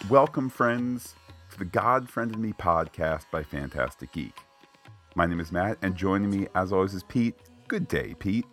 Welcome, friends, to the God Friended Me podcast by Fantastic Geek. My name is Matt, and joining me, as always, is Pete. Good day, Pete.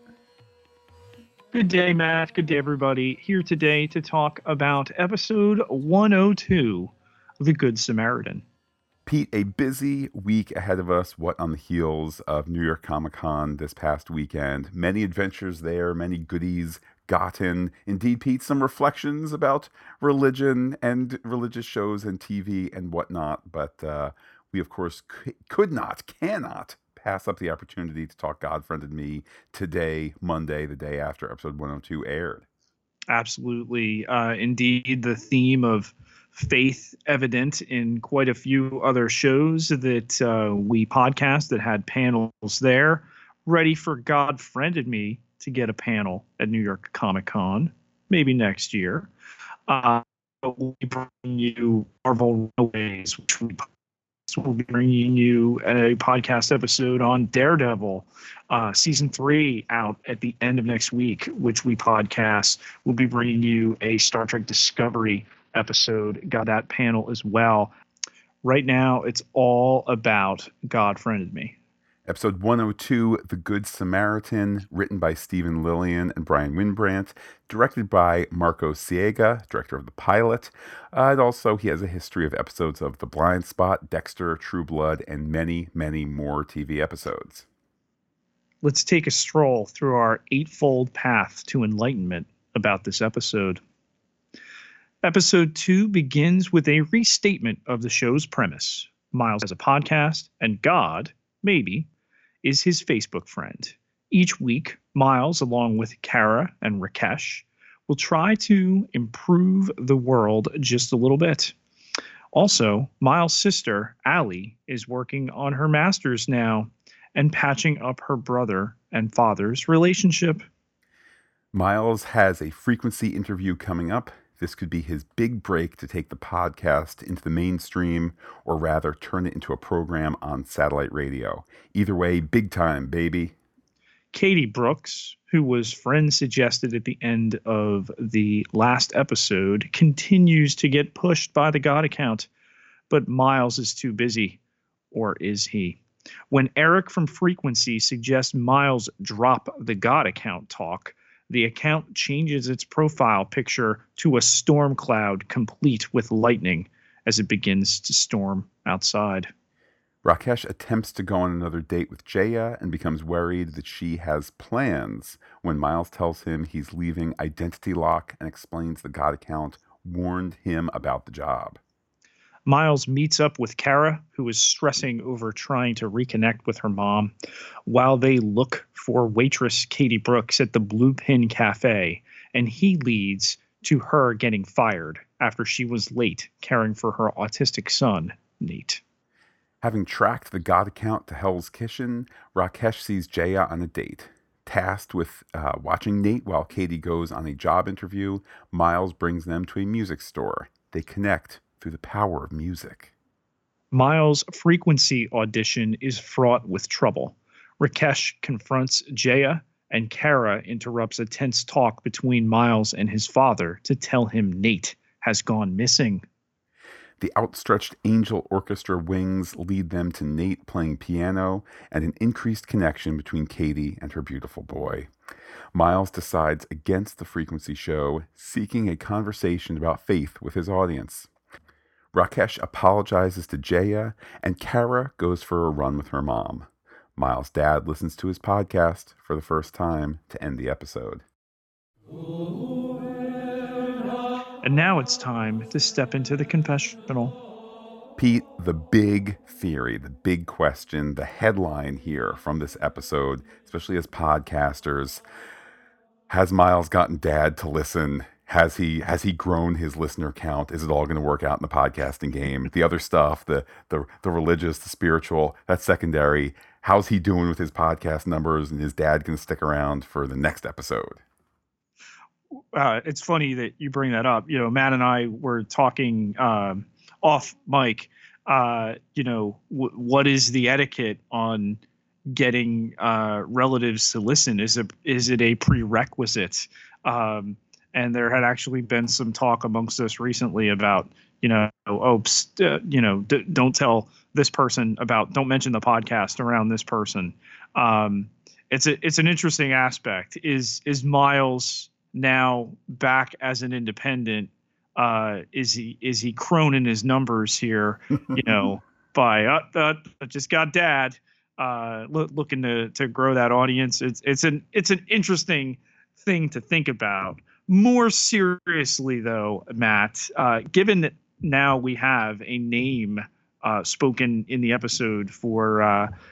Good day, Matt. Good day, everybody. Here today to talk about episode 102, The Good Samaritan. Pete, a busy week ahead of us. What on the heels of New York Comic Con this past weekend? Many adventures there, many goodies gotten. Indeed, Pete, some reflections about religion and religious shows and TV and whatnot. But we, of course, cannot pass up the opportunity to talk God Friended Me today, Monday, the day after episode 102 aired. Absolutely. Indeed, the theme of faith evident in quite a few other shows that we podcast that had panels there. Ready for God Friended Me to get a panel at New York Comic Con, maybe next year. We'll be bringing you Marvel Runaways, which we'll be bringing you a podcast episode on Daredevil, season 3 out at the end of next week, which we podcast. We'll be bringing you a Star Trek Discovery episode. Got that panel as well. Right now, it's all about God Friended Me. Episode 102, The Good Samaritan, written by Stephen Lillian and Brian Winbrandt, directed by Marco Siega, director of the pilot. And also, he has a history of episodes of The Blind Spot, Dexter, True Blood, and many, many more TV episodes. Let's take a stroll through our eightfold path to enlightenment about this episode. Episode 2 begins with a restatement of the show's premise. Miles has a podcast, and God, maybe, is his Facebook friend. Each week, Miles, along with Kara and Rakesh, will try to improve the world just a little bit. Also, Miles' sister, Allie, is working on her master's now and patching up her brother and father's relationship. Miles has a frequency interview coming up. This could be his big break to take the podcast into the mainstream, or rather turn it into a program on satellite radio. Either way, big time, baby. Katie Brooks, who was friend suggested at the end of the last episode, continues to get pushed by the God account, but Miles is too busy. Or is he? When Eric from Frequency suggests Miles drop the God account talk, the account changes its profile picture to a storm cloud complete with lightning as it begins to storm outside. Rakesh attempts to go on another date with Jaya and becomes worried that she has plans when Miles tells him he's leaving Identity Lock and explains the God account warned him about the job. Miles meets up with Kara, who is stressing over trying to reconnect with her mom, while they look for waitress Katie Brooks at the Blue Pin Cafe, and he leads to her getting fired after she was late caring for her autistic son, Nate. Having tracked the God account to Hell's Kitchen, Rakesh sees Jaya on a date. Tasked with watching Nate while Katie goes on a job interview, Miles brings them to a music store. They connect through the power of music. Miles' frequency audition is fraught with trouble. Rakesh confronts Jaya, and Kara interrupts a tense talk between Miles and his father to tell him Nate has gone missing. The outstretched angel orchestra wings lead them to Nate playing piano and an increased connection between Katie and her beautiful boy. Miles decides against the frequency show, seeking a conversation about faith with his audience. Rakesh apologizes to Jaya, and Kara goes for a run with her mom. Miles' dad listens to his podcast for the first time to end the episode. And now it's time to step into the confessional. Pete, the big theory, the big question, the headline here from this episode, especially as podcasters, has Miles gotten Dad to listen? Has he grown his listener count? Is it all going to work out in the podcasting game? The other stuff, the religious, the spiritual, that's secondary. How's he doing with his podcast numbers? And is Dad going to stick around for the next episode? It's funny that you bring that up. You know, Matt and I were talking off mic. What is the etiquette on getting relatives to listen? Is it a prerequisite? And there had actually been some talk amongst us recently about, oh, psst, don't tell this person about, don't mention the podcast around this person. It's an interesting aspect. Is Miles now back as an independent? Is he croning his numbers here? By I just got dad. Looking to grow that audience. It's an interesting thing to think about. More seriously, though, Matt, given that now we have a name spoken in the episode for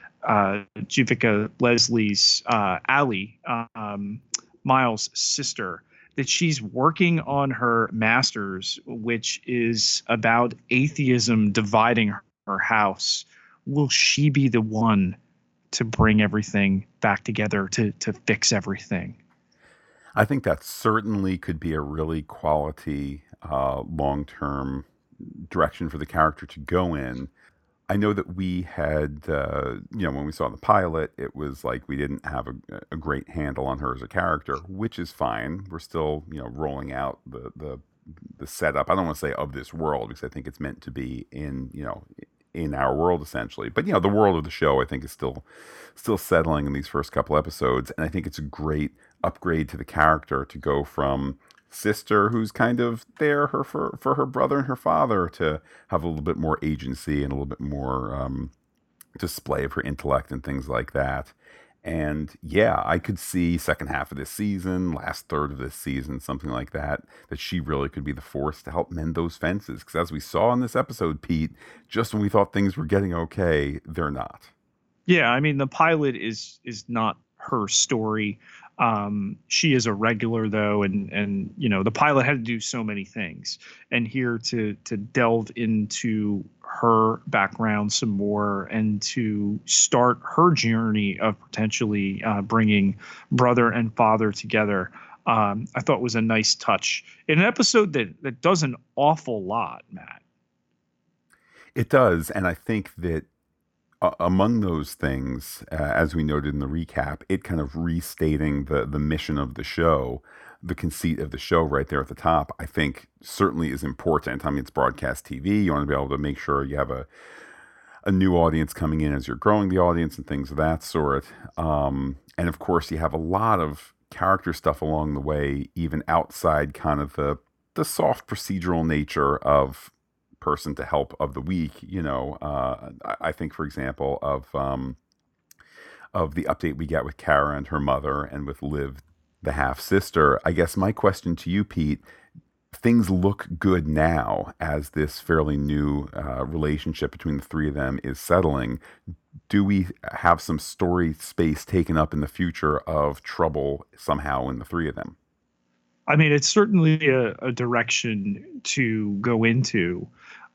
Juvika Leslie's Allie, Miles' sister, that she's working on her master's, which is about atheism dividing her house. Will she be the one to bring everything back together, to fix everything? I think that certainly could be a really quality long-term direction for the character to go in. I know that we had, when we saw the pilot, it was like we didn't have a great handle on her as a character, which is fine. We're still, rolling out the setup. I don't want to say of this world because I think it's meant to be in our world essentially. But the world of the show I think is still settling in these first couple episodes, and I think it's a great upgrade to the character to go from sister who's kind of there for her brother and her father to have a little bit more agency and a little bit more display of her intellect and things like that. And yeah, I could see second half of this season, last third of this season, something like that she really could be the force to help mend those fences. Because as we saw in this episode, Pete, just when we thought things were getting okay, they're not. Yeah, I mean, the pilot is not her story. She is a regular though, and the pilot had to do so many things, and here to delve into her background some more and to start her journey of potentially bringing brother and father together. I thought was a nice touch in an episode that does an awful lot, Matt. It does, and I think that among those things, as we noted in the recap, it kind of restating the mission of the show, the conceit of the show right there at the top, I think certainly is important. I mean, it's broadcast TV. You want to be able to make sure you have a new audience coming in as you're growing the audience and things of that sort. And of course, you have a lot of character stuff along the way, even outside kind of the soft procedural nature of person to help of the week. I think, for example, of the update we get with Kara and her mother and with Liv, the half sister. I guess my question to you, Pete, things look good now as this fairly new relationship between the three of them is settling. Do we have some story space taken up in the future of trouble somehow in the three of them? I mean, it's certainly a direction to go into.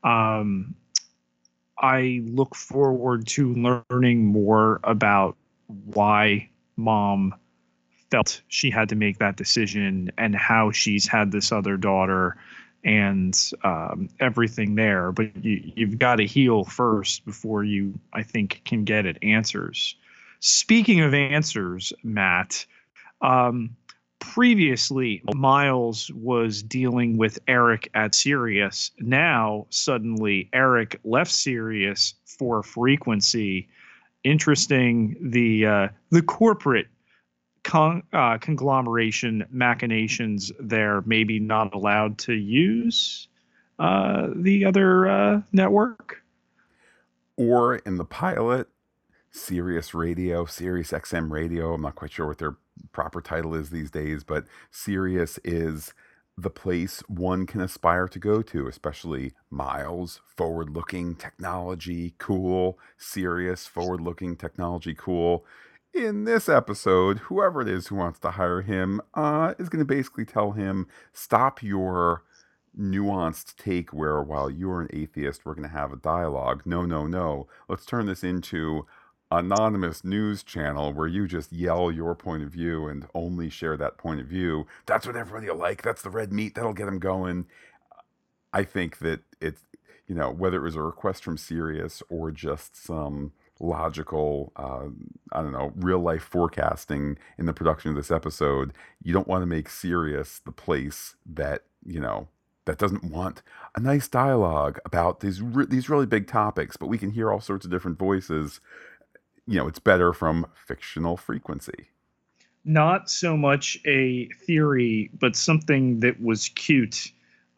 I look forward to learning more about why mom felt she had to make that decision and how she's had this other daughter and everything there. But you've got to heal first before you, I think, can get at answers. Speaking of answers, Matt, previously Miles was dealing with Eric at Sirius. Now suddenly Eric left Sirius for Frequency. Interesting, the corporate conglomeration machinations there, maybe not allowed to use the other network. Or in the pilot, Sirius Radio, Sirius XM Radio. I'm not quite sure what their proper title is these days, but Sirius is the place one can aspire to go to, especially Miles, forward-looking technology, cool. Sirius, forward-looking technology, cool. In this episode, whoever it is who wants to hire him is going to basically tell him, stop your nuanced take where while you're an atheist, we're going to have a dialogue. No, no, no. Let's turn this into anonymous news channel where you just yell your point of view and only share that point of view. That's what everybody will like. That's the red meat. That'll get them going. I think that it's, whether it was a request from Sirius or just some logical, I don't know, real life forecasting in the production of this episode. You don't want to make serious the place that, that doesn't want a nice dialogue about these really big topics, but we can hear all sorts of different voices. It's better from fictional frequency. Not so much a theory, but something that was cute,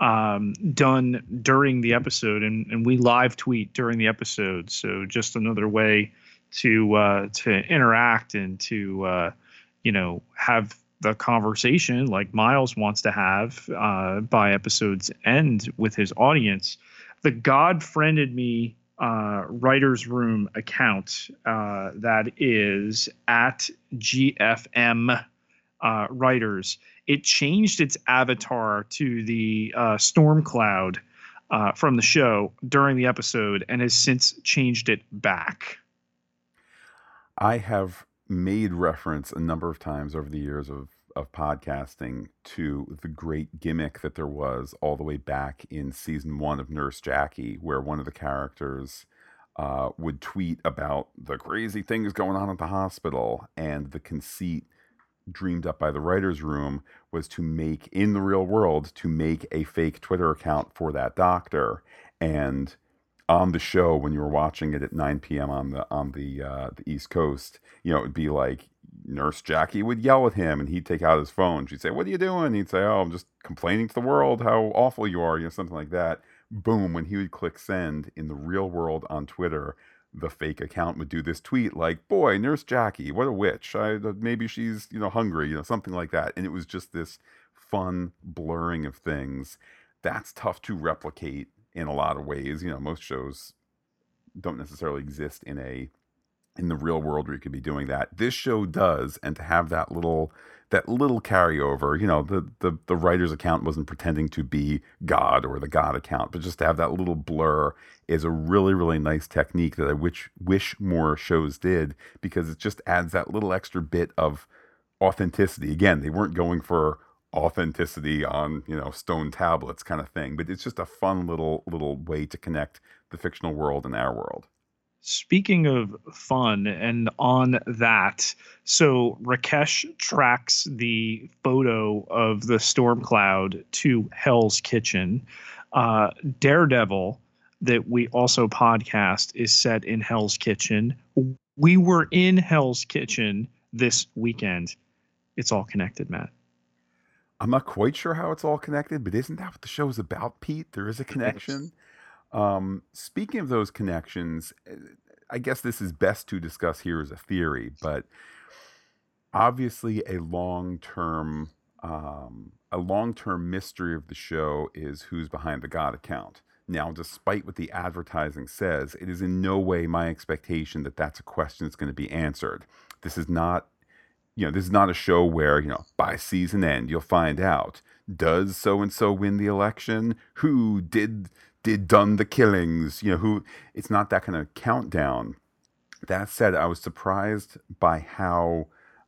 done during the episode, and we live tweet during the episode. So just another way to interact and to have the conversation like Miles wants to have by episode's end with his audience. The God friended me writer's room account that is at GFM writers. It changed its avatar to the storm cloud from the show during the episode and has since changed it back. I have made reference a number of times over the years of podcasting to the great gimmick that there was all the way back in season 1 of Nurse Jackie, where one of the characters would tweet about the crazy things going on at the hospital, and the conceit dreamed up by the writer's room was to make, in the real world, to make a fake Twitter account for that doctor. And on the show, when you were watching it at 9 p.m. on the East Coast, it would be like Nurse Jackie would yell at him, and he'd take out his phone. She'd say, "What are you doing?" He'd say, "Oh, I'm just complaining to the world how awful you are," something like that. Boom! When he would click send in the real world on Twitter, the fake account would do this tweet like, "Boy, Nurse Jackie, what a witch! Maybe she's hungry, something like that." And it was just this fun blurring of things. That's tough to replicate in a lot of ways. Most shows don't necessarily exist in the real world where you could be doing that. This show does, and to have that little carryover, the writer's account wasn't pretending to be God or the God account, but just to have that little blur is a really, really nice technique that I wish more shows did, because it just adds that little extra bit of authenticity. Again, they weren't going for authenticity on stone tablets kind of thing, but it's just a fun little way to connect the fictional world and our world. Speaking of fun, and on that, so Rakesh tracks the photo of the storm cloud to Hell's Kitchen. Daredevil, that we also podcast, is set in Hell's Kitchen. We were in Hell's Kitchen this weekend. It's all connected, Matt. I'm not quite sure how it's all connected, but isn't that what the show's about, Pete? There is a connection. Speaking of those connections, I guess this is best to discuss here as a theory, but obviously a long-term mystery of the show is who's behind the God account. Now, despite what the advertising says, it is in no way my expectation that that's a question that's going to be answered. This is not a show where, by season end, you'll find out, does so-and-so win the election? Who did done the killings? It's not that kind of countdown. That said, I was surprised by how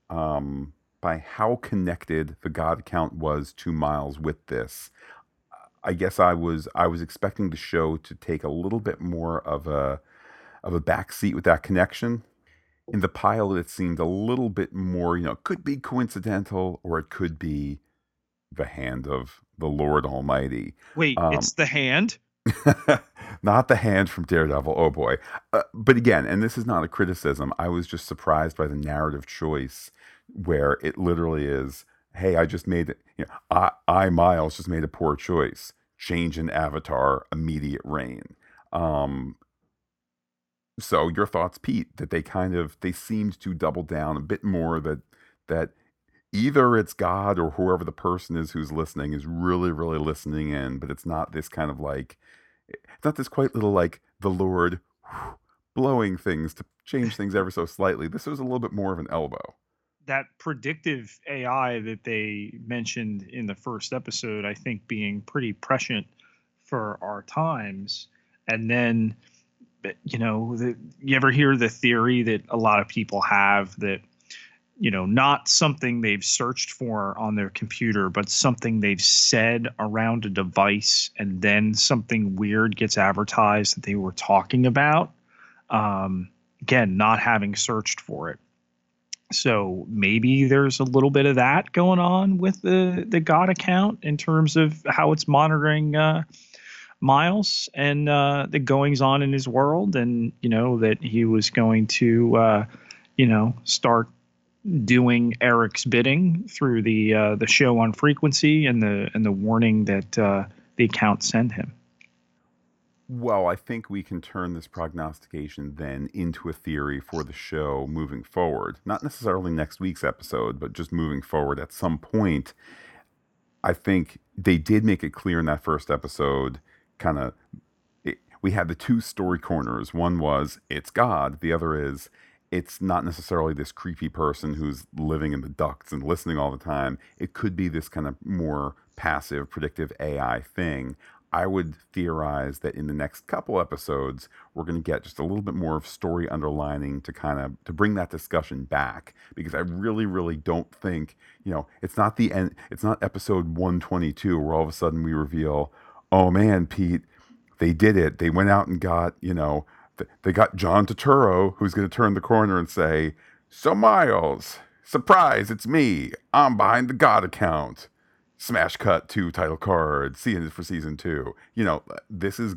connected the God account was to Miles with this. I guess I was expecting the show to take a little bit more of a backseat with that connection. In the pilot, it seemed a little bit more, it could be coincidental, or it could be the hand of the Lord Almighty. Wait, it's the hand? Not the hand from Daredevil. Oh boy. But again, and this is not a criticism, I was just surprised by the narrative choice, where it literally is, hey, I just made it, Miles, just made a poor choice. Change in avatar, immediate rain. So your thoughts, Pete, that they seemed to double down a bit more that either it's God or whoever the person is who's listening is really, really listening in, but it's not this kind of it's not this quite little the Lord blowing things to change things ever so slightly. This was a little bit more of an elbow. That predictive AI that they mentioned in the first episode, I think, being pretty prescient for our times. And then, you ever hear the theory that a lot of people have that, not something they've searched for on their computer, but something they've said around a device, and then something weird gets advertised that they were talking about. again, not having searched for it. So maybe there's a little bit of that going on with the God account in terms of how it's monitoring Miles and the goings on in his world, and that he was going to start doing Eric's bidding through the show on frequency and the warning that the account sent him. Well, I think we can turn this prognostication then into a theory for the show moving forward. Not necessarily next week's episode, but just moving forward at some point. I think they did make it clear in that first episode, kind of, we had the two story corners. One was, it's God. The other is, it's not necessarily this creepy person who's living in the ducts and listening all the time. It could be this kind of more passive, predictive AI thing. I would theorize that in the next couple episodes, we're going to get just a little bit more of story underlining to kind of to bring that discussion back, because I really, really don't think, it's not the end. It's not episode 122 where all of a sudden we reveal, oh man, Pete, they did it. They went out and got, they got John Turturro, who's going to turn the corner and say, so Miles, surprise, it's me. I'm behind the God account. Smash cut to title card. See it for season 2. This is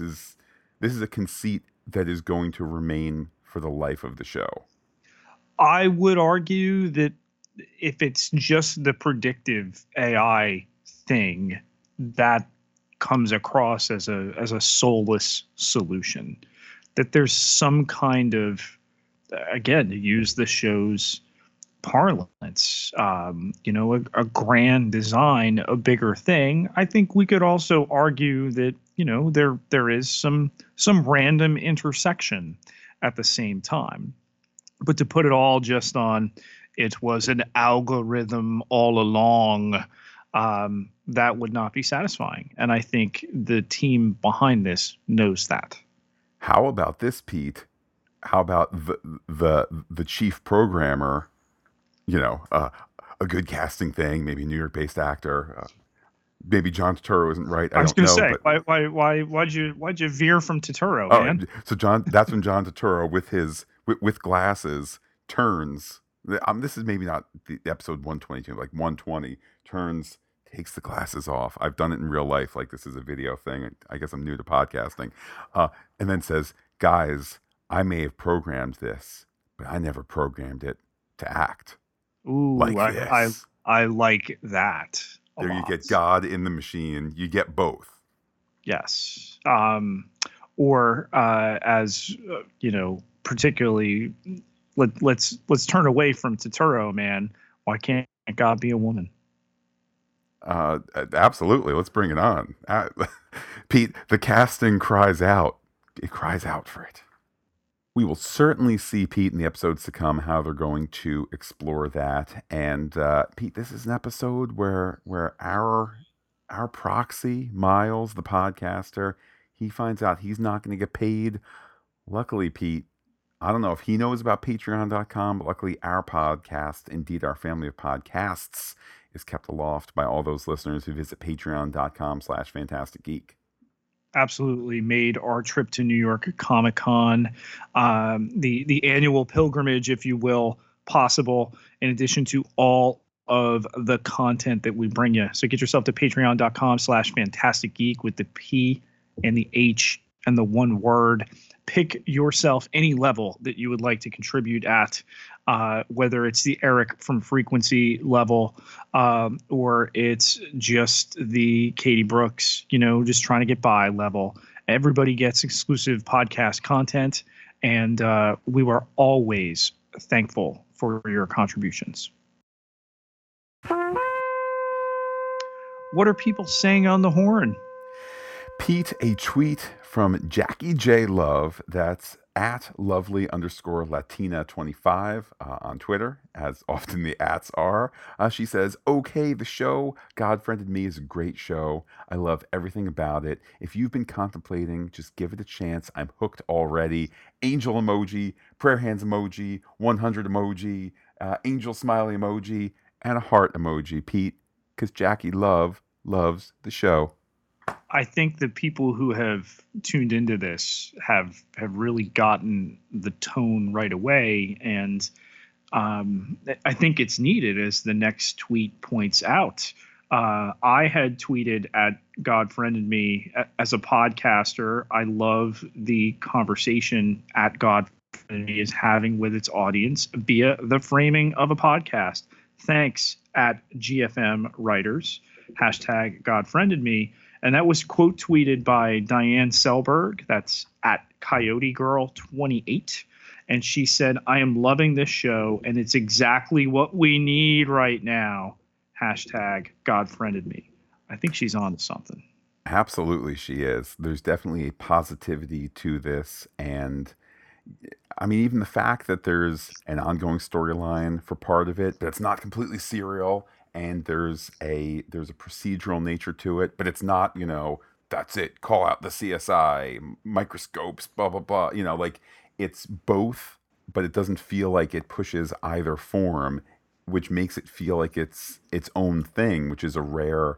a conceit that is going to remain for the life of the show. I would argue that if it's just the predictive AI thing, that comes across as a soulless solution. That there's some kind of, again, to use the show's parlance, a grand design, a bigger thing. I think we could also argue that there is some random intersection at the same time. But to put it all just on, it was an algorithm all along, that would not be satisfying. And I think the team behind this knows that. How about this, Pete? How about the chief programmer? A good casting thing, maybe a New York-based actor. Maybe John Turturro isn't right. I was going to say, but why'd you veer from Turturro, man? So that's when John Turturro with glasses turns. This is maybe not the episode 122, like 120, turns, takes the glasses off. I've done it in real life. Like, this is a video thing. I guess I'm new to podcasting. And then says, guys, I may have programmed this, but I never programmed it to act. Ooh, like this. I like that. There you get God in the machine. You get both. Yes. Or as particularly, let's turn away from Turturro, man. Why can't God be a woman? Absolutely. Let's bring it on. Pete, the casting cries out. It cries out for it. We will certainly see, Pete, in the episodes to come how they're going to explore that. And Pete, this is an episode where our proxy, Miles, the podcaster, he finds out he's not going to get paid. Luckily, Pete, I don't know if he knows about patreon.com, but luckily our podcast, indeed our family of podcasts, is kept aloft by all those listeners who visit patreon.com/fantasticgeek. Absolutely made our trip to New York Comic Con, the annual pilgrimage, if you will, possible, in addition to all of the content that we bring you. So get yourself to patreon.com/fantasticgeek with the P and the H and the one word. Pick yourself any level that you would like to contribute at, whether it's the Eric from Frequency level, or it's just the Katie Brooks, just trying to get by level. Everybody gets exclusive podcast content, and we were always thankful for your contributions. What are people saying on the horn? Pete, a tweet from Jackie J. Love, that's at lovely_Latina25 on Twitter, as often the ats are. She says, okay, the show God Friended Me is a great show. I love everything about it. If you've been contemplating, just give it a chance. I'm hooked already. Angel emoji, prayer hands emoji, 100 emoji, angel smiley emoji, and a heart emoji, Pete, because Jackie loves the show. I think the people who have tuned into this have really gotten the tone right away, and I think it's needed, as the next tweet points out. I had tweeted at God Friended Me as a podcaster. I love the conversation at God Friended Me is having with its audience via the framing of a podcast. Thanks at GFM Writers, hashtag God Friended Me. And that was quote tweeted by Diane Selberg. That's at Coyote Girl 28. And she said, I am loving this show, and it's exactly what we need right now. Hashtag God Friended Me. I think she's on to something. Absolutely, she is. There's definitely a positivity to this. And I mean, even the fact that there's an ongoing storyline for part of it, but it's not completely serial, and there's a procedural nature to it, but it's not, that's it, call out the CSI, microscopes, blah, blah, blah. Like it's both, but it doesn't feel like it pushes either form, which makes it feel like it's its own thing, which is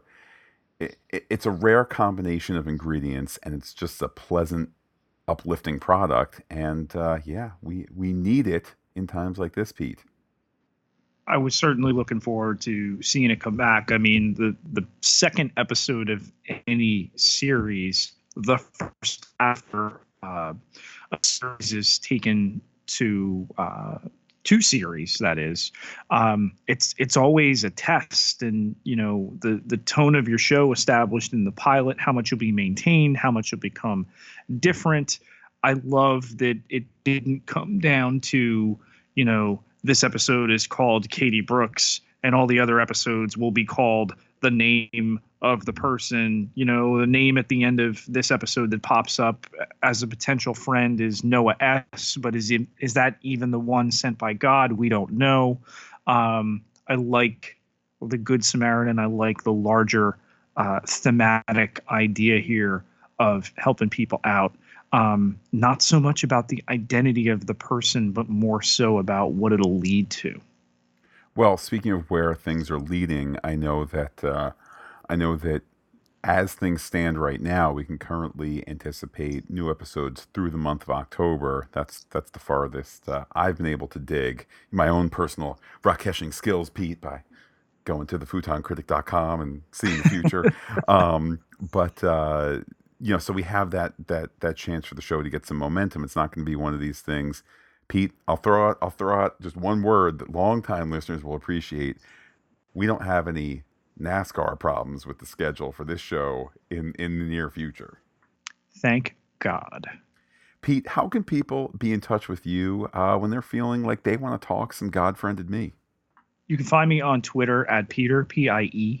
it's a rare combination of ingredients, and it's just a pleasant, uplifting product. And yeah, we need it in times like this, Pete. I was certainly looking forward to seeing it come back. I mean, the second episode of any series, the first after a series is taken to two series, that is, it's always a test. And the tone of your show established in the pilot, how much you'll be maintained, how much you'll become different. I love that it didn't come down to this episode is called Katie Brooks and all the other episodes will be called the name of the person. The name at the end of this episode that pops up as a potential friend is Noah S., but is that even the one sent by God? We don't know. I like the Good Samaritan. I like the larger thematic idea here of helping people out. Not so much about the identity of the person, but more so about what it'll lead to. Well, speaking of where things are leading, I know that as things stand right now, we can currently anticipate new episodes through the month of October. That's the farthest I've been able to dig my own personal rock-heshing skills, Pete, by going to thefutoncritic.com and seeing the future. So we have that chance for the show to get some momentum. It's not going to be one of these things. Pete, I'll throw out just one word that longtime listeners will appreciate. We don't have any NASCAR problems with the schedule for this show in the near future. Thank God. Pete, how can people be in touch with you when they're feeling like they want to talk some God Friended Me? You can find me on Twitter at Peter, Pieterjketelaar,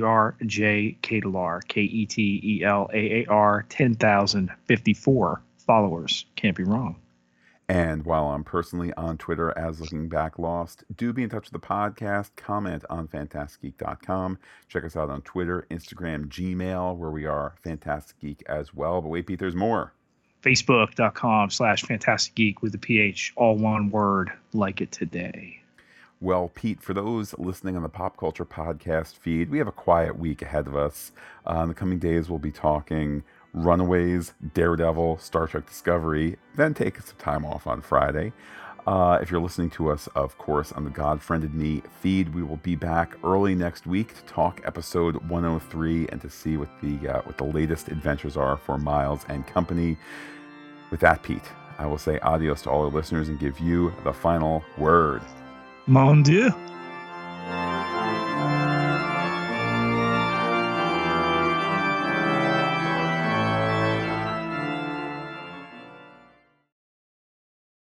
Ketelaar, 10,054 followers. Can't be wrong. And while I'm personally on Twitter as Looking Back Lost, do be in touch with the podcast. Comment on FantasticGeek.com. Check us out on Twitter, Instagram, Gmail, where we are Fantastic Geek as well. But wait, Pete, there's more. Facebook.com/FantasticGeek with the PH, all one word, like it today. Well, Pete, for those listening on the Pop Culture Podcast feed, we have a quiet week ahead of us. In the coming days, we'll be talking Runaways, Daredevil, Star Trek Discovery, then take some time off on Friday. If you're listening to us, of course, on the God Friended Me feed, we will be back early next week to talk episode 103 and to see what the latest adventures are for Miles and company. With that, Pete, I will say adios to all our listeners and give you the final word. Mon Dieu.